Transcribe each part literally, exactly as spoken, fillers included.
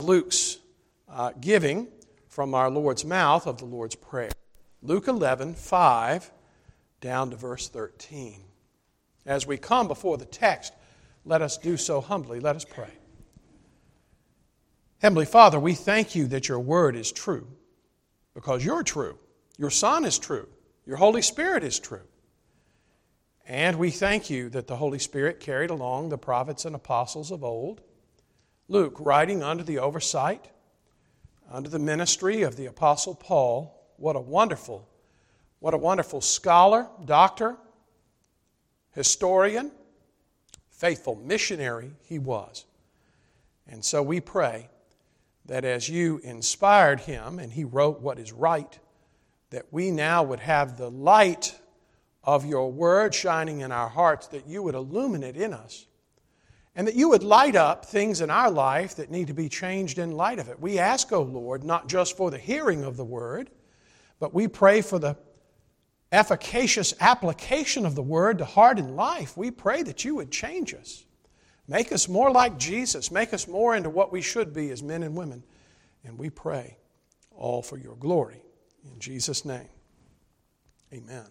Luke's uh, giving from our Lord's mouth of the Lord's Prayer. Luke eleven, five, down to verse thirteen. As we come before the text, let us do so humbly. Let us pray. Heavenly Father, we thank you that your word is true, because you're true. Your Son is true. Your Holy Spirit is true. And we thank you that the Holy Spirit carried along the prophets and apostles of old. Luke, writing under the oversight, under the ministry of the Apostle Paul, what a wonderful, what a wonderful scholar, doctor, historian, faithful missionary he was. And so we pray that as you inspired him and he wrote what is right, that we now would have the light of your word shining in our hearts, that you would illumine it in us, and that you would light up things in our life that need to be changed in light of it. We ask, O Lord, not just for the hearing of the word, but we pray for the efficacious application of the word to heart and life. We pray that you would change us. Make us more like Jesus. Make us more into what we should be as men and women. And we pray all for your glory. In Jesus' name, amen.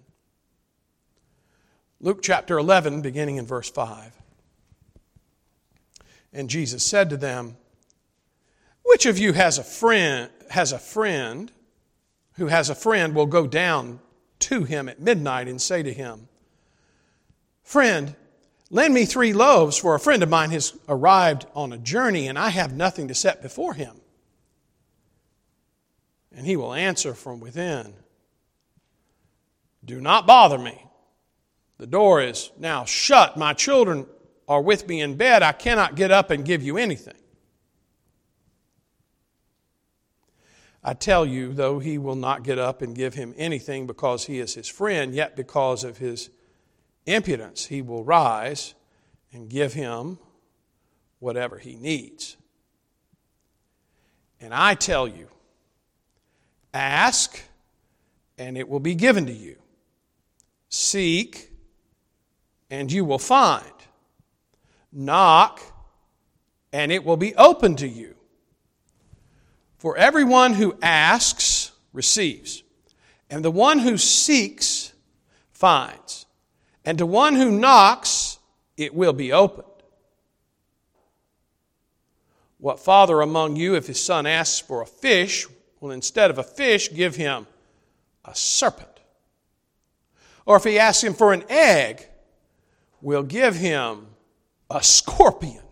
Luke chapter eleven, beginning in verse five. And Jesus said to them, "Which of you has a friend, has a friend who has a friend will go down to him at midnight and say to him, 'Friend, lend me three loaves, for a friend of mine has arrived on a journey, and I have nothing to set before him?' And he will answer from within, 'Do not bother me. The door is now shut. My children are with me in bed. I cannot get up and give you anything.' I tell you, though he will not get up and give him anything because he is his friend, yet because of his impudence he will rise and give him whatever he needs. And I tell you, ask, and it will be given to you. Seek, and you will find. Knock, and it will be open to you. For everyone who asks receives, and the one who seeks finds, and to one who knocks it will be opened. What father among you, if his son asks for a fish, will instead of a fish give him a serpent? Or if he asks him for an egg, will give him a scorpion?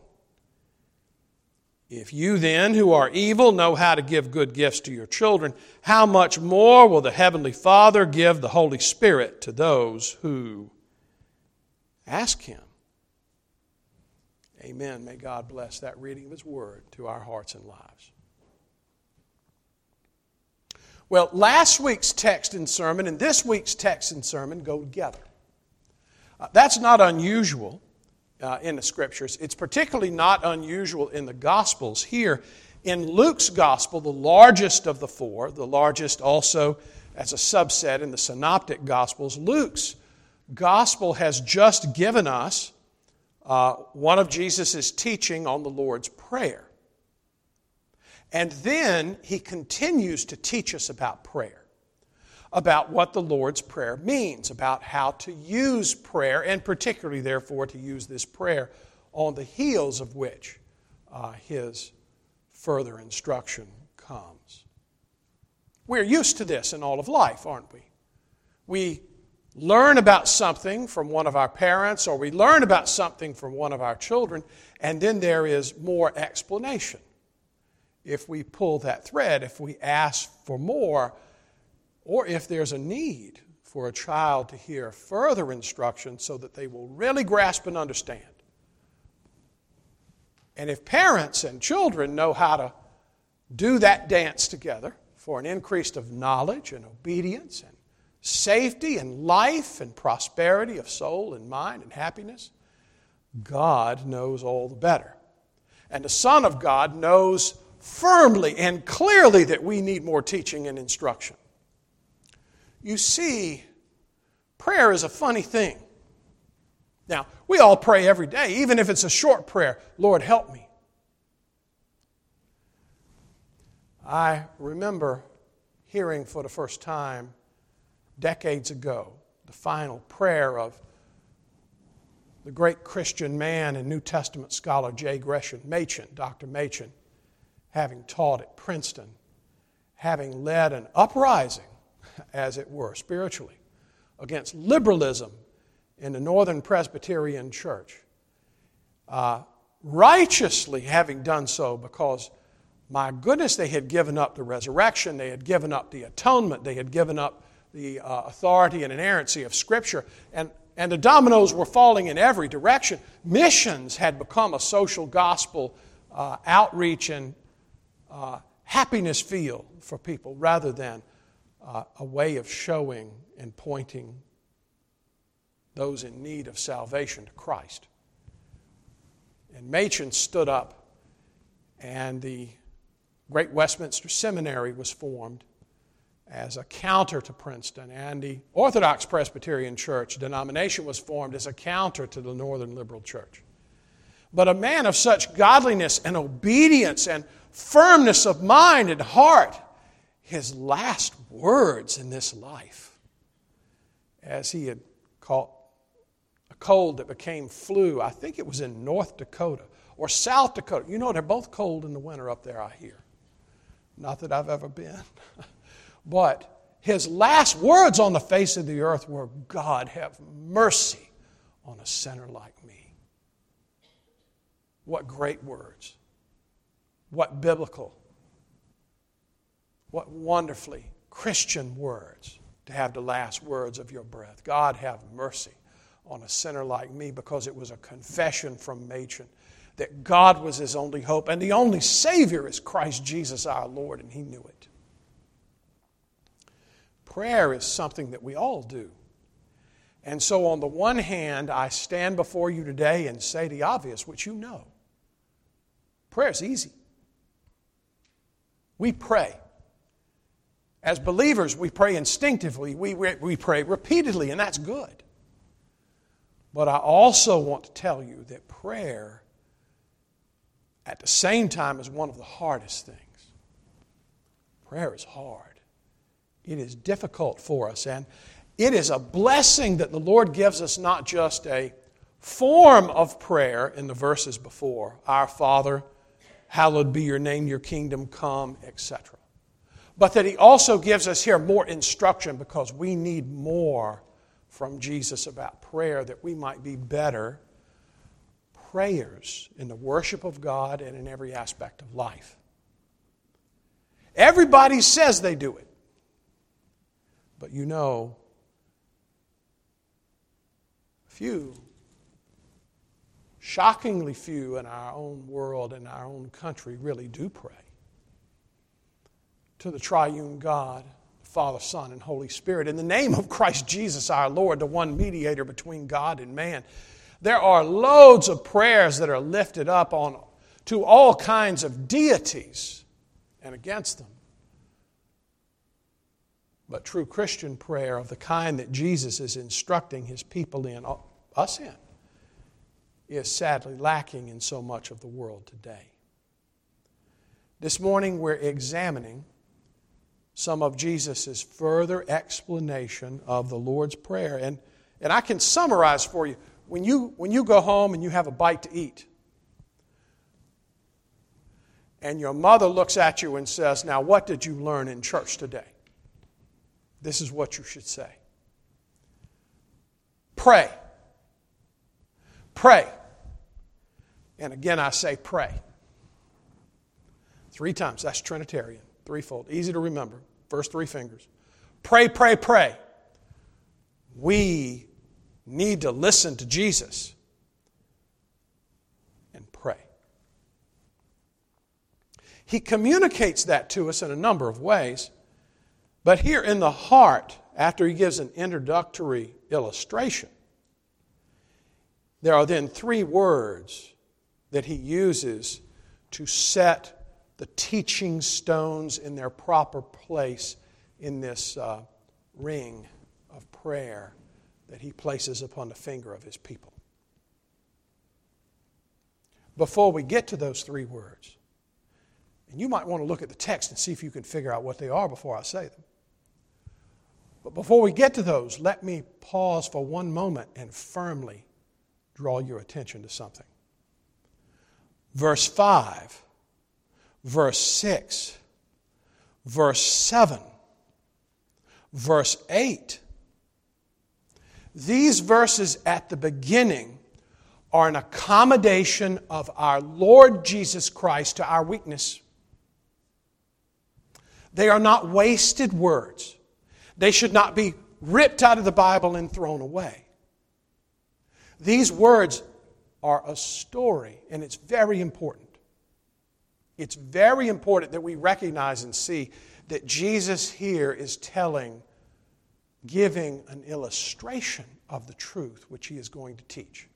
If you then, who are evil, know how to give good gifts to your children, how much more will the Heavenly Father give the Holy Spirit to those who ask Him?" Amen. May God bless that reading of His Word to our hearts and lives. Well, last week's text and sermon and this week's text and sermon go together. Uh, that's not unusual. Uh, in the Scriptures. It's particularly not unusual in the Gospels. Here in Luke's Gospel, the largest of the four, the largest also as a subset in the Synoptic Gospels, Luke's Gospel has just given us uh, one of Jesus' teaching on the Lord's Prayer. And then he continues to teach us about prayer, about what the Lord's Prayer means, about how to use prayer, and particularly, therefore, to use this prayer on the heels of which uh, his further instruction comes. We're used to this in all of life, aren't we? We learn about something from one of our parents, or we learn about something from one of our children, and then there is more explanation. If we pull that thread, if we ask for more, or if there's a need for a child to hear further instruction so that they will really grasp and understand. And if parents and children know how to do that dance together for an increase of knowledge and obedience and safety and life and prosperity of soul and mind and happiness, God knows all the better. And the Son of God knows firmly and clearly that we need more teaching and instruction. You see, prayer is a funny thing. Now, we all pray every day, even if it's a short prayer. Lord, help me. I remember hearing for the first time decades ago the final prayer of the great Christian man and New Testament scholar J. Gresham Machen, Doctor Machen, having taught at Princeton, having led an uprising, as it were, spiritually, against liberalism in the Northern Presbyterian Church, uh, righteously having done so because, my goodness, they had given up the resurrection, they had given up the atonement, they had given up the uh, authority and inerrancy of Scripture, and, and the dominoes were falling in every direction. Missions had become a social gospel uh, outreach and uh, happiness field for people rather than uh, a way of showing and pointing those in need of salvation to Christ. And Machen stood up, and the Great Westminster Seminary was formed as a counter to Princeton, and the Orthodox Presbyterian Church denomination was formed as a counter to the Northern Liberal Church. But a man of such godliness and obedience and firmness of mind and heart, his last words in this life, as he had caught a cold that became flu, I think it was in North Dakota or South Dakota. You know, they're both cold in the winter up there, I hear. Not that I've ever been. But his last words on the face of the earth were, God, have mercy on a sinner like me. What great words. What biblical, what wonderfully Christian words to have the last words of your breath. God, have mercy on a sinner like me, because it was a confession from Machen that God was his only hope, and the only Savior is Christ Jesus our Lord, and he knew it. Prayer is something that we all do. And so on the one hand, I stand before you today and say the obvious, which you know. Prayer is easy. We pray. As believers, we pray instinctively. We, we, we pray repeatedly, and that's good. But I also want to tell you that prayer, at the same time, is one of the hardest things. Prayer is hard. It is difficult for us, and it is a blessing that the Lord gives us not just a form of prayer in the verses before, Our Father, hallowed be your name, your kingdom come, et cetera. But that he also gives us here more instruction, because we need more from Jesus about prayer, that we might be better prayers in the worship of God and in every aspect of life. Everybody says they do it. But you know, few, shockingly few in our own world and our own country really do pray to the triune God, Father, Son, and Holy Spirit, in the name of Christ Jesus our Lord, the one mediator between God and man. There are loads of prayers that are lifted up on to all kinds of deities and against them. But true Christian prayer of the kind that Jesus is instructing his people in, us in, is sadly lacking in so much of the world today. This morning we're examining some of Jesus' further explanation of the Lord's Prayer. And, and I can summarize for you. When you, when you go home and you have a bite to eat, and your mother looks at you and says, now what did you learn in church today? This is what you should say. Pray. Pray. And again I say pray. Three times. That's Trinitarian. Threefold. Easy to remember. First three fingers. Pray, pray, pray. We need to listen to Jesus and pray. He communicates that to us in a number of ways. But here in the heart, after he gives an introductory illustration, there are then three words that he uses to set the teaching stones in their proper place in this uh, ring of prayer that he places upon the finger of his people. Before we get to those three words, And you might want to look at the text and see if you can figure out what they are before I say them. But before we get to those, let me pause for one moment and firmly draw your attention to something. Verse five, verse six, verse seven, verse eight. These verses at the beginning are an accommodation of our Lord Jesus Christ to our weakness. They are not wasted words. They should not be ripped out of the Bible and thrown away. These words are a story, and it's very important. It's very important that we recognize and see that Jesus here is telling, giving an illustration of the truth which he is going to teach.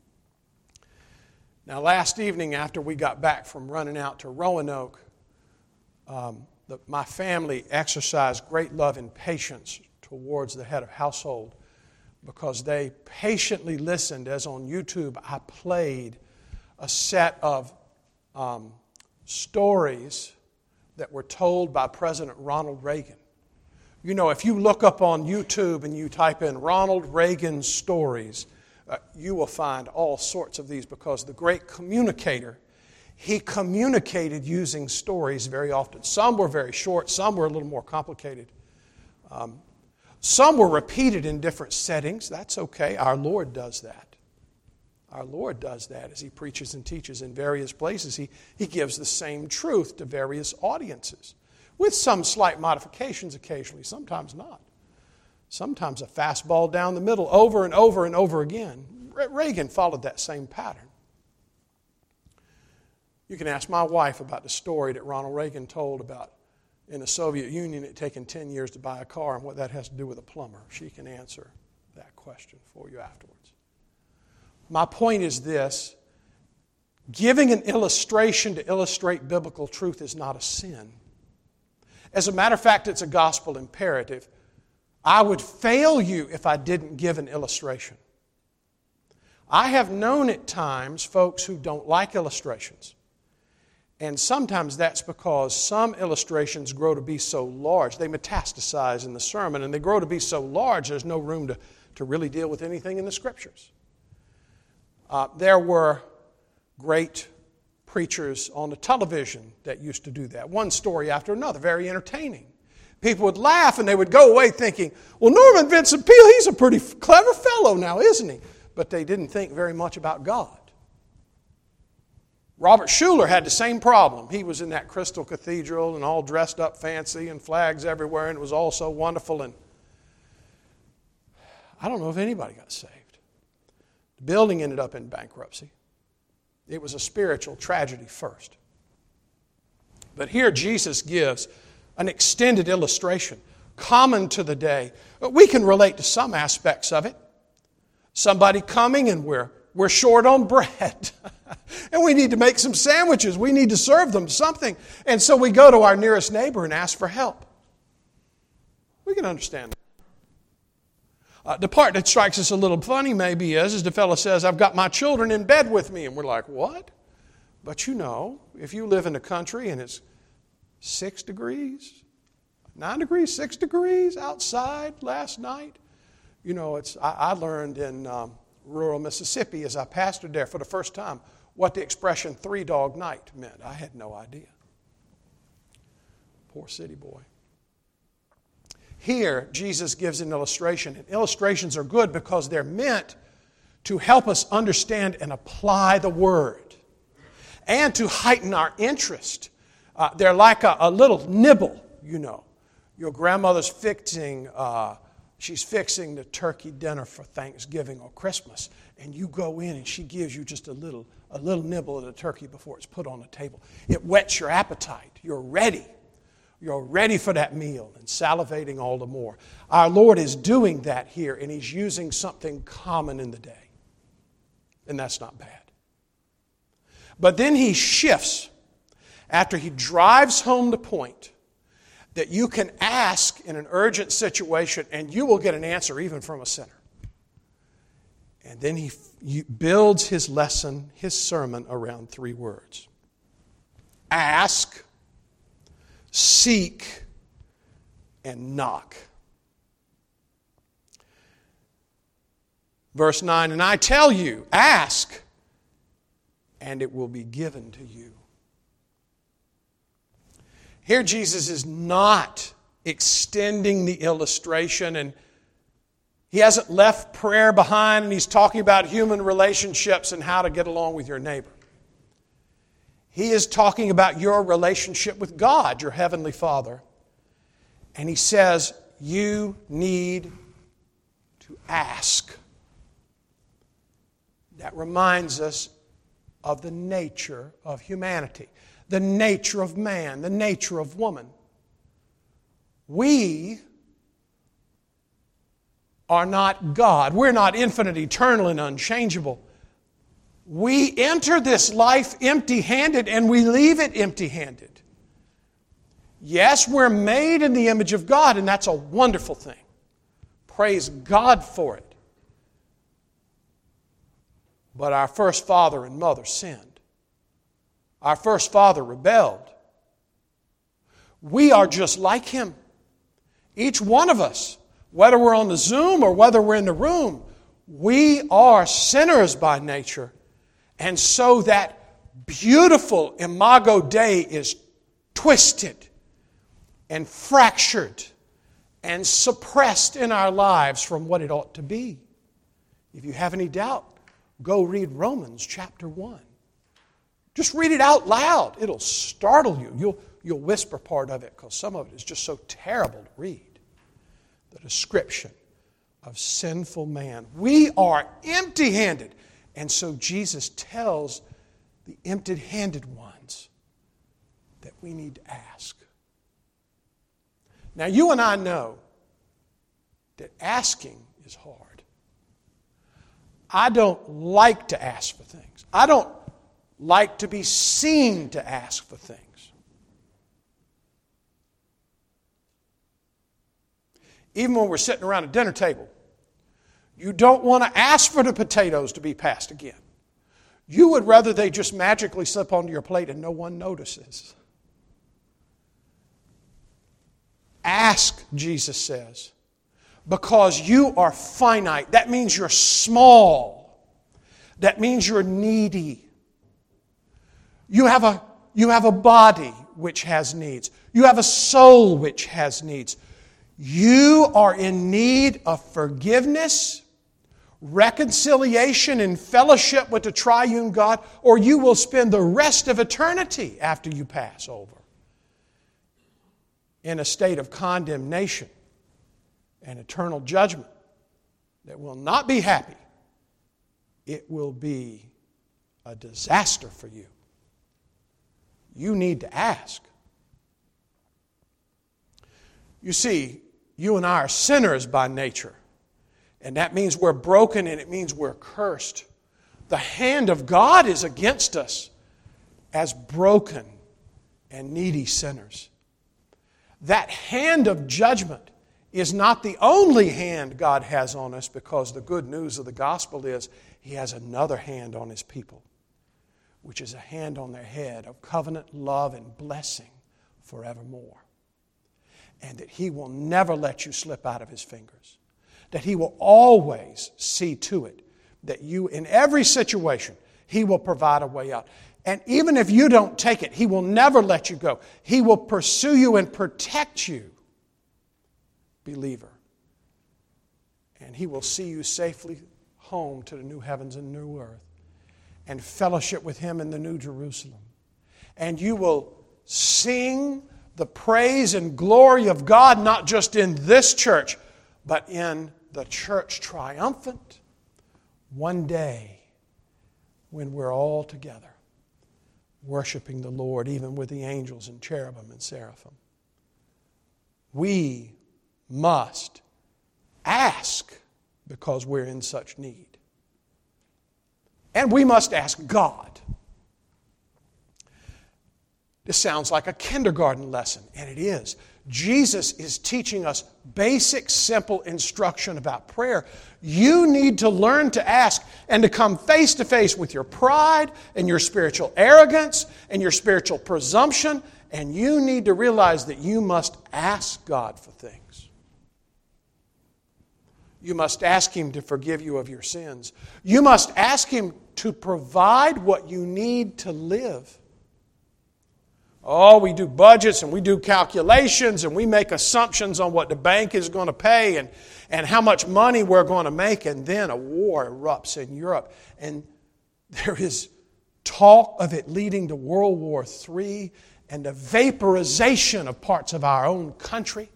Now, last evening after we got back from running out to Roanoke, um, the, my family exercised great love and patience towards the head of household because they patiently listened as on YouTube I played a set of um, stories that were told by President Ronald Reagan. You know, if you look up on YouTube and you type in Ronald Reagan stories, uh, you will find all sorts of these because the great communicator, he communicated using stories very often. Some were very short, some were a little more complicated. Um, some were repeated in different settings. That's okay. Our Lord does that. Our Lord does that as he preaches and teaches in various places. He, he gives the same truth to various audiences, with some slight modifications occasionally, sometimes not. Sometimes a fastball down the middle over and over and over again. Reagan followed that same pattern. You can ask my wife about the story that Ronald Reagan told about in the Soviet Union it taking ten years to buy a car and what that has to do with a plumber. She can answer that question for you afterwards. My point is this: giving an illustration to illustrate biblical truth is not a sin. As a matter of fact, it's a gospel imperative. I would fail you if I didn't give an illustration. I have known at times folks who don't like illustrations. And sometimes that's because some illustrations grow to be so large. They metastasize in the sermon, and they grow to be so large there's no room to, to really deal with anything in the Scriptures. Uh, there were great preachers on the television that used to do that. One story after another, very entertaining. People would laugh and they would go away thinking, well, Norman Vincent Peale, he's a pretty clever fellow now, isn't he? But they didn't think very much about God. Robert Schuller had the same problem. He was in that Crystal Cathedral and all dressed up fancy and flags everywhere, and it was all so wonderful. And I don't know if anybody got saved. The building ended up in bankruptcy. It was a spiritual tragedy first. But here Jesus gives an extended illustration, common to the day. But we can relate to some aspects of it. Somebody coming and we're, we're short on bread. And we need to make some sandwiches. We need to serve them something. And so we go to our nearest neighbor and ask for help. We can understand that. Uh, the part that strikes us a little funny maybe is, is the fellow says, I've got my children in bed with me. And we're like, what? But you know, if you live in the country and it's six degrees, nine degrees, six degrees outside last night, you know, it's. I, I learned in um, rural Mississippi as I pastored there for the first time what the expression three-dog night meant. I had no idea. Poor city boy. Here, Jesus gives an illustration. And illustrations are good because they're meant to help us understand and apply the Word and to heighten our interest. Uh, they're like a, a little nibble, you know. Your grandmother's fixing, uh, she's fixing the turkey dinner for Thanksgiving or Christmas, and you go in and she gives you just a little, a little nibble of the turkey before it's put on the table. It whets your appetite. You're ready. You're ready for that meal and salivating all the more. Our Lord is doing that here, and He's using something common in the day. And that's not bad. But then He shifts after He drives home the point that you can ask in an urgent situation and you will get an answer even from a sinner. And then He builds His lesson, His sermon around three words. Ask, seek, and knock. Verse nine, and I tell you, ask, and it will be given to you. Here Jesus is not extending the illustration, and he hasn't left prayer behind, and he's talking about human relationships and how to get along with your neighbor. He is talking about your relationship with God, your heavenly Father. And he says, you need to ask. That reminds us of the nature of humanity, the nature of man, the nature of woman. We are not God. We're not infinite, eternal, and unchangeable. We enter this life empty-handed and we leave it empty-handed. Yes, we're made in the image of God, and that's a wonderful thing. Praise God for it. But our first father and mother sinned. Our first father rebelled. We are just like him. Each one of us, whether we're on the Zoom or whether we're in the room, we are sinners by nature. And so that beautiful imago Dei is twisted and fractured and suppressed in our lives from what it ought to be. If you have any doubt, go read Romans chapter one. Just read it out loud. It'll startle you. You'll, you'll whisper part of it because some of it is just so terrible to read. The description of sinful man. We are empty-handed. And so Jesus tells the empty-handed ones that we need to ask. Now, you and I know that asking is hard. I don't like to ask for things. I don't like to be seen to ask for things. Even when we're sitting around a dinner table, you don't want to ask for the potatoes to be passed again. You would rather they just magically slip onto your plate and no one notices. Ask, Jesus says, because you are finite. That means you're small. That means you're needy. You have a, you have a body which has needs. You have a soul which has needs. You are in need of forgiveness, reconciliation, and fellowship with the triune God, or you will spend the rest of eternity after you pass over in a state of condemnation and eternal judgment that will not be happy. It will be a disaster for you. You need to ask. You see, you and I are sinners by nature. And that means we're broken and it means we're cursed. The hand of God is against us as broken and needy sinners. That hand of judgment is not the only hand God has on us, because the good news of the gospel is He has another hand on His people, which is a hand on their head of covenant love and blessing forevermore. And that He will never let you slip out of His fingers. That He will always see to it that you, in every situation, He will provide a way out. And even if you don't take it, He will never let you go. He will pursue you and protect you, believer. And He will see you safely home to the new heavens and new earth and fellowship with Him in the new Jerusalem. And you will sing the praise and glory of God, not just in this church, but in the church triumphant one day when we're all together worshiping the Lord, even with the angels and cherubim and seraphim. We must ask because we're in such need. And we must ask God. This sounds like a kindergarten lesson, and it is. Jesus is teaching us basic, simple instruction about prayer. You need to learn to ask and to come face to face with your pride and your spiritual arrogance and your spiritual presumption And you need to realize that you must ask God for things. You must ask Him to forgive you of your sins. You must ask Him to provide what you need to live. Oh, we do budgets and we do calculations and we make assumptions on what the bank is going to pay and, and how much money we're going to make. And then a war erupts in Europe. And there is talk of it leading to World War Three and the vaporization of parts of our own country.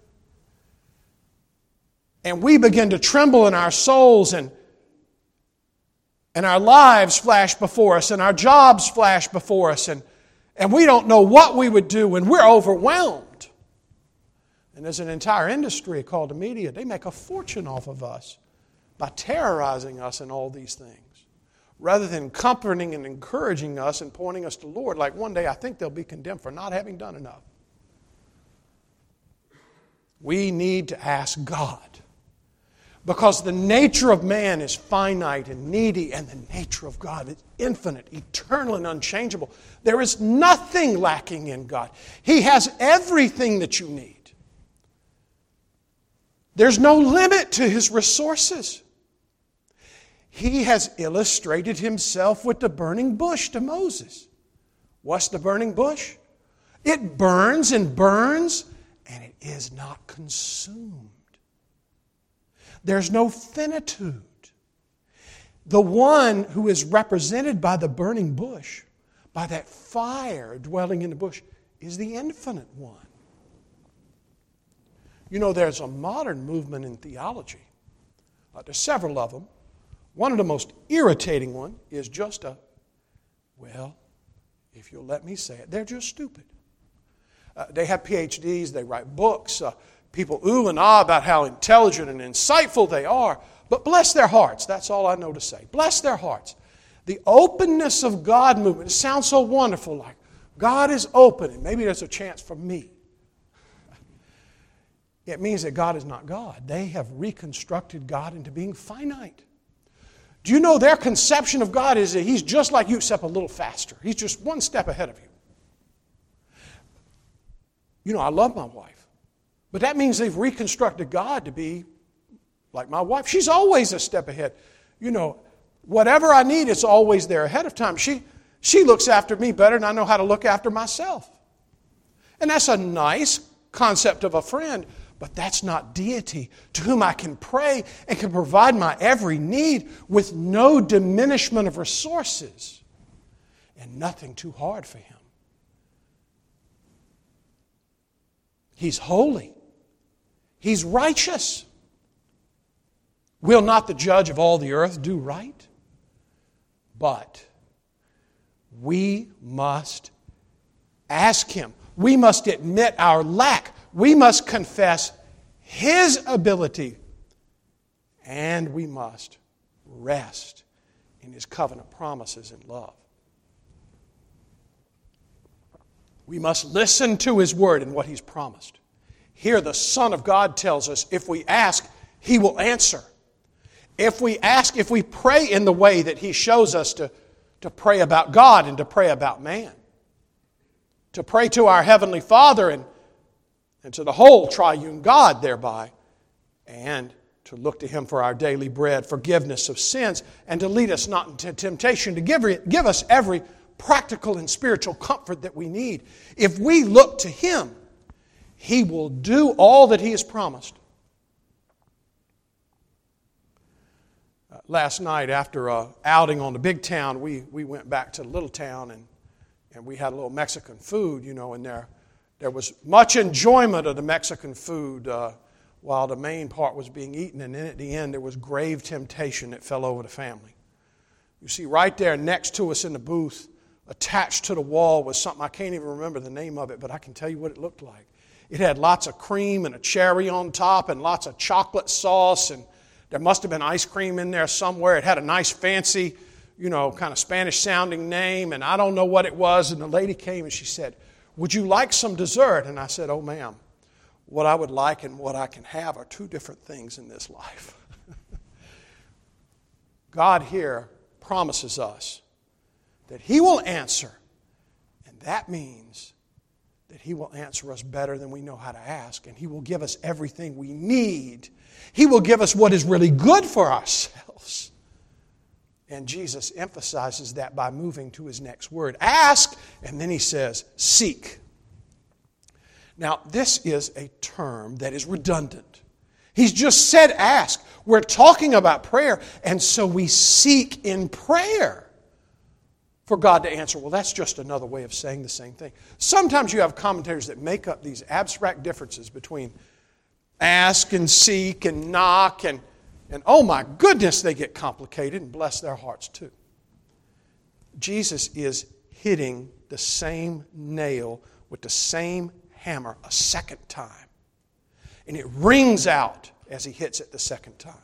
And we begin to tremble in our souls, and, and our lives flash before us, and our jobs flash before us, and, and we don't know what we would do, and we're overwhelmed. And there's an entire industry called the media. They make a fortune off of us by terrorizing us in all these things, rather than comforting and encouraging us and pointing us to the Lord. Like one day I think they'll be condemned for not having done enough. We need to ask God. Because the nature of man is finite and needy, and the nature of God is infinite, eternal, and unchangeable. There is nothing lacking in God. He has everything that you need. There's no limit to His resources. He has illustrated Himself with the burning bush to Moses. What's the burning bush? It burns and burns, and it is not consumed. There's no finitude. The one who is represented by the burning bush, by that fire dwelling in the bush, is the infinite one. You know, there's a modern movement in theology. Uh, there's several of them. One of the most irritating one is just a, well, if you'll let me say it, they're just stupid. Uh, they have P H Ds, they write books, uh, people ooh and ah about how intelligent and insightful they are, but bless their hearts. That's all I know to say. Bless their hearts. The openness of God movement, it sounds so wonderful, like God is open and maybe there's a chance for me. It means that God is not God. They have reconstructed God into being finite. Do you know their conception of God is that He's just like you except a little faster. He's just one step ahead of you. You know, I love my wife. But that means they've reconstructed God to be like my wife. She's always a step ahead. You know, whatever I need, it's always there ahead of time. She, she looks after me better than I know how to look after myself. And that's a nice concept of a friend, but that's not deity to whom I can pray and can provide my every need with no diminishment of resources and nothing too hard for Him. He's holy. He's righteous. Will not the judge of all the earth do right? But we must ask Him. We must admit our lack. We must confess His ability. And we must rest in His covenant promises and love. We must listen to His word and what He's promised. Here the Son of God tells us if we ask, He will answer. If we ask, if we pray in the way that He shows us to, to pray about God and to pray about man. To pray to our Heavenly Father and, and to the whole triune God thereby. And to look to Him for our daily bread, forgiveness of sins, and to lead us not into temptation, to give, give us every practical and spiritual comfort that we need. If we look to Him, He will do all that He has promised. Uh, last night, after an outing on the big town, we, we went back to the little town and, and we had a little Mexican food, you know, and there, there was much enjoyment of the Mexican food uh, while the main part was being eaten, and then at the end there was grave temptation that fell over the family. You see, right there next to us in the booth, attached to the wall was something, I can't even remember the name of it, but I can tell you what it looked like. It had lots of cream and a cherry on top and lots of chocolate sauce, and there must have been ice cream in there somewhere. It had a nice fancy, you know, kind of Spanish-sounding name, and I don't know what it was. And the lady came and she said, "Would you like some dessert?" And I said, "Oh, ma'am, what I would like and what I can have are two different things in this life." God here promises us that He will answer, and that means that He will answer us better than we know how to ask, and He will give us everything we need. He will give us what is really good for ourselves. And Jesus emphasizes that by moving to His next word. Ask, and then He says, seek. Now, this is a term that is redundant. He's just said ask. We're talking about prayer, and so we seek in prayer for God to answer. Well, that's just another way of saying the same thing. Sometimes you have commentators that make up these abstract differences between ask and seek and knock, and, and oh my goodness, they get complicated, and bless their hearts too. Jesus is hitting the same nail with the same hammer a second time. And it rings out as He hits it the second time.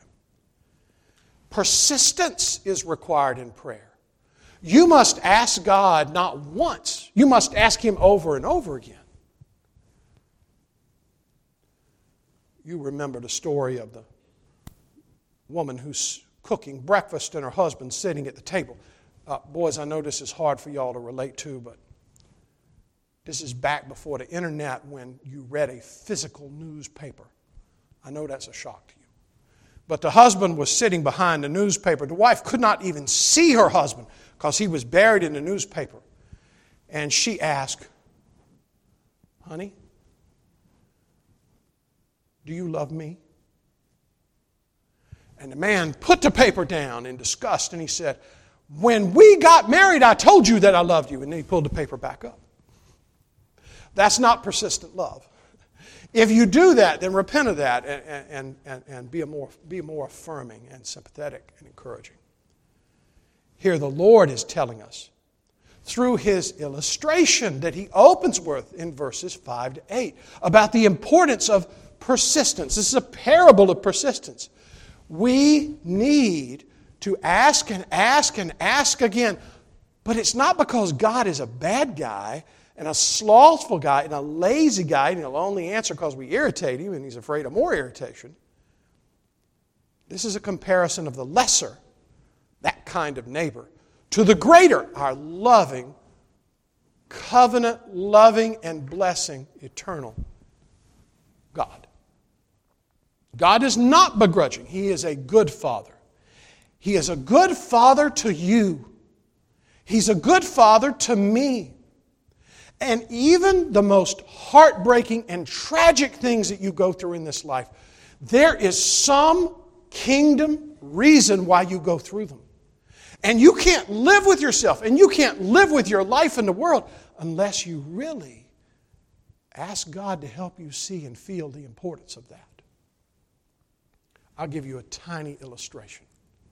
Persistence is required in prayer. You must ask God not once. You must ask Him over and over again. You remember the story of the woman who's cooking breakfast and her husband sitting at the table. Uh, boys, I know this is hard for y'all to relate to, but this is back before the internet when you read a physical newspaper. I know that's a shock to you. But the husband was sitting behind the newspaper. The wife could not even see her husband because he was buried in the newspaper. And she asked, honey, do you love me? And the man put the paper down in disgust and he said, when we got married, I told you that I loved you. And then he pulled the paper back up. That's not persistent love. If you do that, then repent of that and, and, and, and be, a more, be more affirming and sympathetic and encouraging. Here the Lord is telling us through His illustration that He opens with in verses five to eight about the importance of persistence. This is a parable of persistence. We need to ask and ask and ask again. But it's not because God is a bad guy and a slothful guy and a lazy guy, and He'll only answer because we irritate Him and He's afraid of more irritation. This is a comparison of the lesser, that kind of neighbor, to the greater, our loving, covenant, loving, and blessing, eternal God. God is not begrudging. He is a good Father. He is a good Father to you. He's a good Father to me. And even the most heartbreaking and tragic things that you go through in this life, there is some kingdom reason why you go through them. And you can't live with yourself and you can't live with your life in the world unless you really ask God to help you see and feel the importance of that. I'll give you a tiny illustration.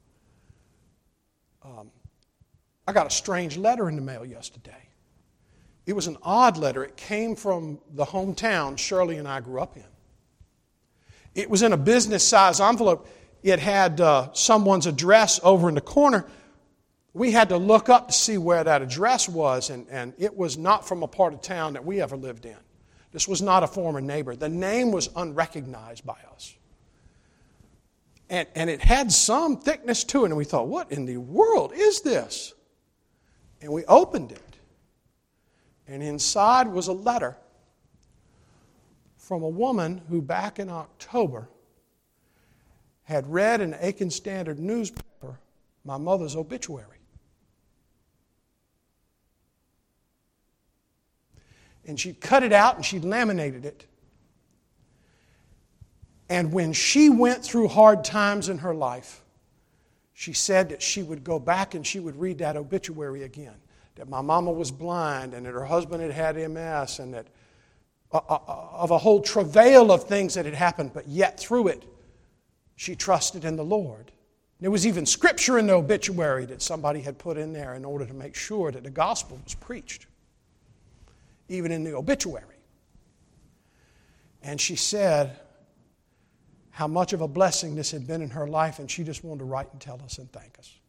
Um, I got a strange letter in the mail yesterday. It was an odd letter. It came from the hometown Shirley and I grew up in. It was in a business-size envelope. It had uh, someone's address over in the corner. We had to look up to see where that address was, and, and it was not from a part of town that we ever lived in. This was not a former neighbor. The name was unrecognized by us. And, and it had some thickness to it, and we thought, what in the world is this? And we opened it. And inside was a letter from a woman who back in October had read in the Aiken Standard newspaper my mother's obituary. And she'd cut it out and she'd laminated it. And when she went through hard times in her life, she said that she would go back and she would read that obituary again. That my mama was blind and that her husband had had M S and that uh, uh, of a whole travail of things that had happened, but yet through it, she trusted in the Lord. There was even scripture in the obituary that somebody had put in there in order to make sure that the gospel was preached, even in the obituary. And she said how much of a blessing this had been in her life, and she just wanted to write and tell us and thank us.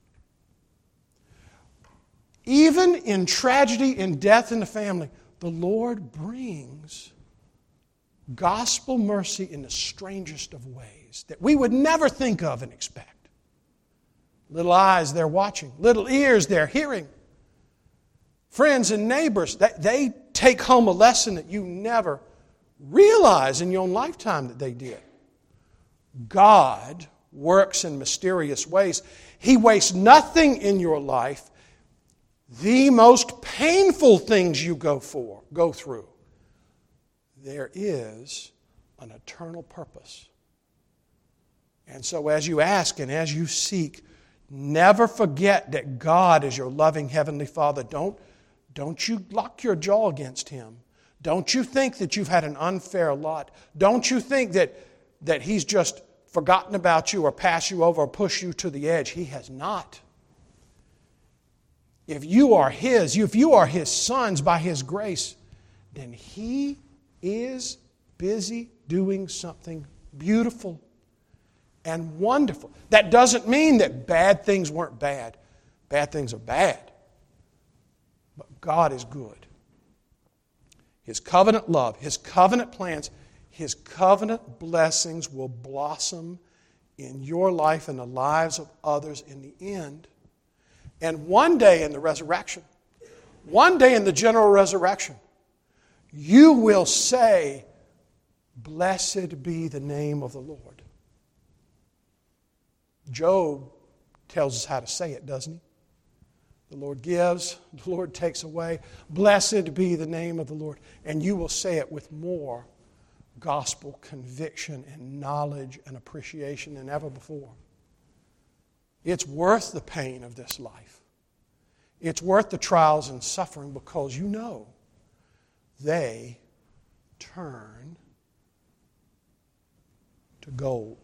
Even in tragedy and death in the family, the Lord brings gospel mercy in the strangest of ways that we would never think of and expect. Little eyes, they're watching. Little ears, they're hearing. Friends and neighbors, they, they take home a lesson that you never realized in your own lifetime that they did. God works in mysterious ways. He wastes nothing in your life. The most painful things you go for, go through, there is an eternal purpose. And so as you ask and as you seek, never forget that God is your loving Heavenly Father. Don't, don't you lock your jaw against Him. Don't you think that you've had an unfair lot. Don't you think that, that He's just forgotten about you or passed you over or pushed you to the edge. He has not. If you are His, if you are His sons by His grace, then He is busy doing something beautiful and wonderful. That doesn't mean that bad things weren't bad. Bad things are bad. But God is good. His covenant love, His covenant plans, His covenant blessings will blossom in your life and the lives of others in the end. And one day in the resurrection, one day in the general resurrection, you will say, "Blessed be the name of the Lord." Job tells us how to say it, doesn't he? The Lord gives, the Lord takes away. Blessed be the name of the Lord. And you will say it with more gospel conviction and knowledge and appreciation than ever before. It's worth the pain of this life. It's worth the trials and suffering because you know they turn to gold.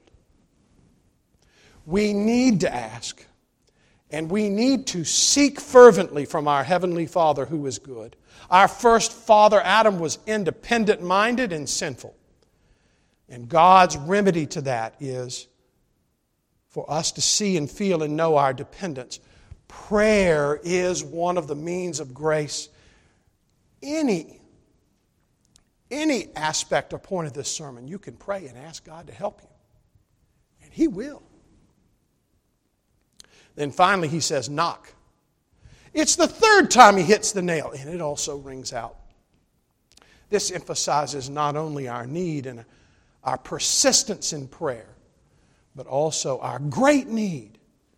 We need to ask, and we need to seek fervently from our Heavenly Father who is good. Our first father, Adam, was independent-minded and sinful. And God's remedy to that is for us to see and feel and know our dependence. Prayer is one of the means of grace. Any, any aspect or point of this sermon, you can pray and ask God to help you. And He will. Then finally he says, knock. It's the third time he hits the nail, and it also rings out. This emphasizes not only our need and our persistence in prayer, but also our great need.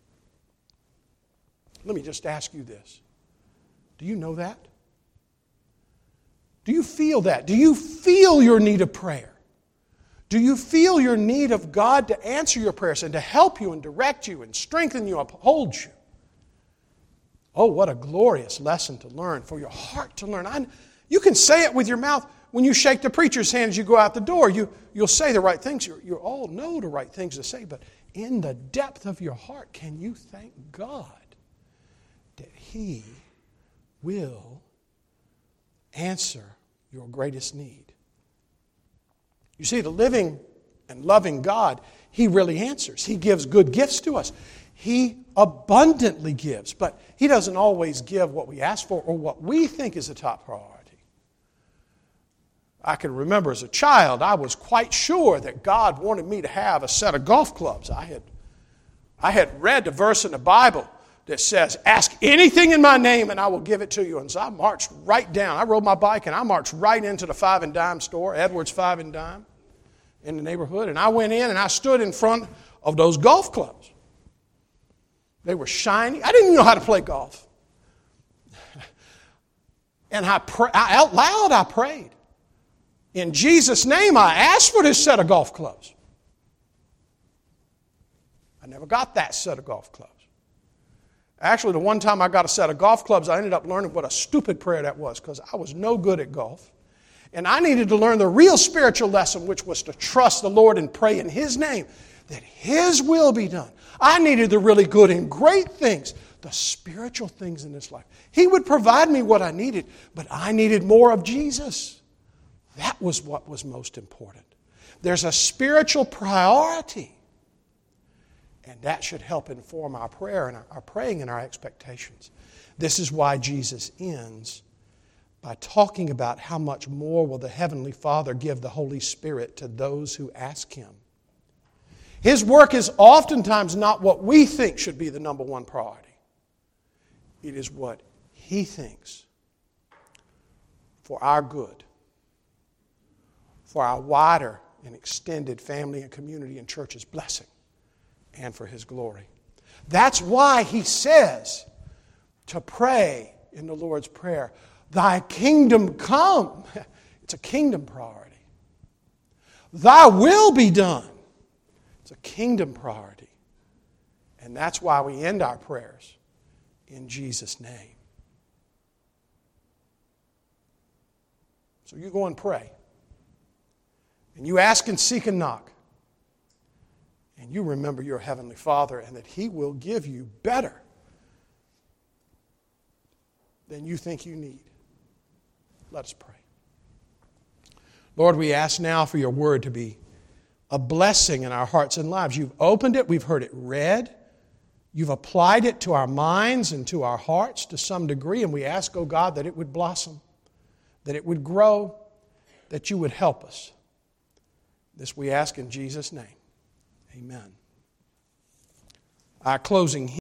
Let me just ask you this. Do you know that? Do you feel that? Do you feel your need of prayer? Do you feel your need of God to answer your prayers and to help you and direct you and strengthen you, uphold you? Oh, what a glorious lesson to learn, for your heart to learn. I, you can say it with your mouth. When you shake the preacher's hand as you go out the door, you, you'll say the right things. You you all know the right things to say, but in the depth of your heart, can you thank God that He will answer your greatest need? You see, the living and loving God, He really answers. He gives good gifts to us. He abundantly gives, but He doesn't always give what we ask for or what we think is the top priority. I can remember as a child, I was quite sure that God wanted me to have a set of golf clubs. I had, I had read the verse in the Bible that says, ask anything in my name and I will give it to you. And so I marched right down. I rode my bike and I marched right into the Five and Dime store, Edwards Five and Dime, in the neighborhood. And I went in and I stood in front of those golf clubs. They were shiny. I didn't even know how to play golf. And I, pray, I out loud I prayed. In Jesus' name, I asked for this set of golf clubs. I never got that set of golf clubs. Actually, the one time I got a set of golf clubs, I ended up learning what a stupid prayer that was because I was no good at golf. And I needed to learn the real spiritual lesson, which was to trust the Lord and pray in His name, that His will be done. I needed the really good and great things, the spiritual things in this life. He would provide me what I needed, but I needed more of Jesus. That was what was most important. There's a spiritual priority, and that should help inform our prayer and our, our praying and our expectations. This is why Jesus ends by talking about how much more will the Heavenly Father give the Holy Spirit to those who ask Him. His work is oftentimes not what we think should be the number one priority. It is what He thinks for our good, for our wider and extended family and community and church's blessing, and for His glory. That's why He says to pray in the Lord's Prayer, Thy kingdom come. It's a kingdom priority. Thy will be done. It's a kingdom priority. And that's why we end our prayers in Jesus' name. So you go and pray. And you ask and seek and knock. And you remember your Heavenly Father and that He will give you better than you think you need. Let us pray. Lord, we ask now for your word to be a blessing in our hearts and lives. You've opened it. We've heard it read. You've applied it to our minds and to our hearts to some degree. And we ask, oh God, that it would blossom, that it would grow, that you would help us. This we ask in Jesus' name. Amen. Our closing hymn.